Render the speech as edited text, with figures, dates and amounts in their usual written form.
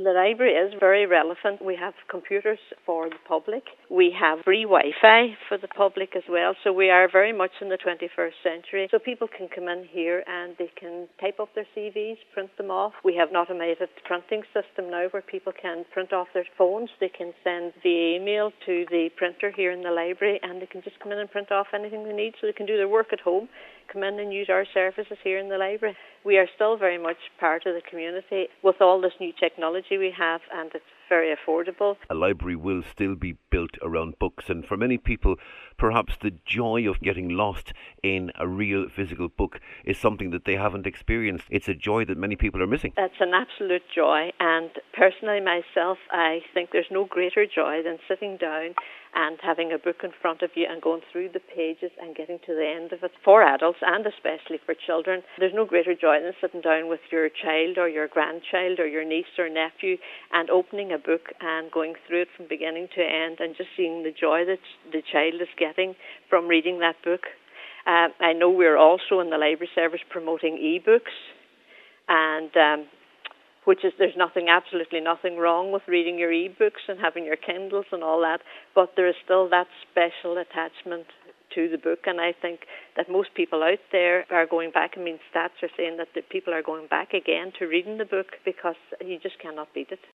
The library is very relevant. We have computers for the public. We have free Wi-Fi for the public as well. So we are very much in the 21st century. So people can come in here and they can type up their CVs, print them off. We have an automated printing system now where people can print off their phones. They can send via email to the printer here in the library, and they can just come in and print off anything they need so they can do their work at home, come in and use our services here in the library. We are still very much part of the community with all this new technology we have, and it's very affordable. A library will still be built around books, and for many people, perhaps the joy of getting lost in a real physical book is something that they haven't experienced. It's a joy that many people are missing. It's an absolute joy, and personally myself, I think there's no greater joy than sitting down and having a book in front of you and going through the pages and getting to the end of it. For adults and especially for children, there's no greater joy than sitting down with your child or your grandchild or your niece or nephew and opening a book and going through it from beginning to end and just seeing the joy that the child is getting from reading that book. I know we're also in the library service promoting e-books, and there's absolutely nothing wrong with reading your e-books and having your Kindles and all that, but there is still that special attachment to the book, and I think that most people out there are going back. Stats are saying that the people are going back again to reading the book because you just cannot beat it.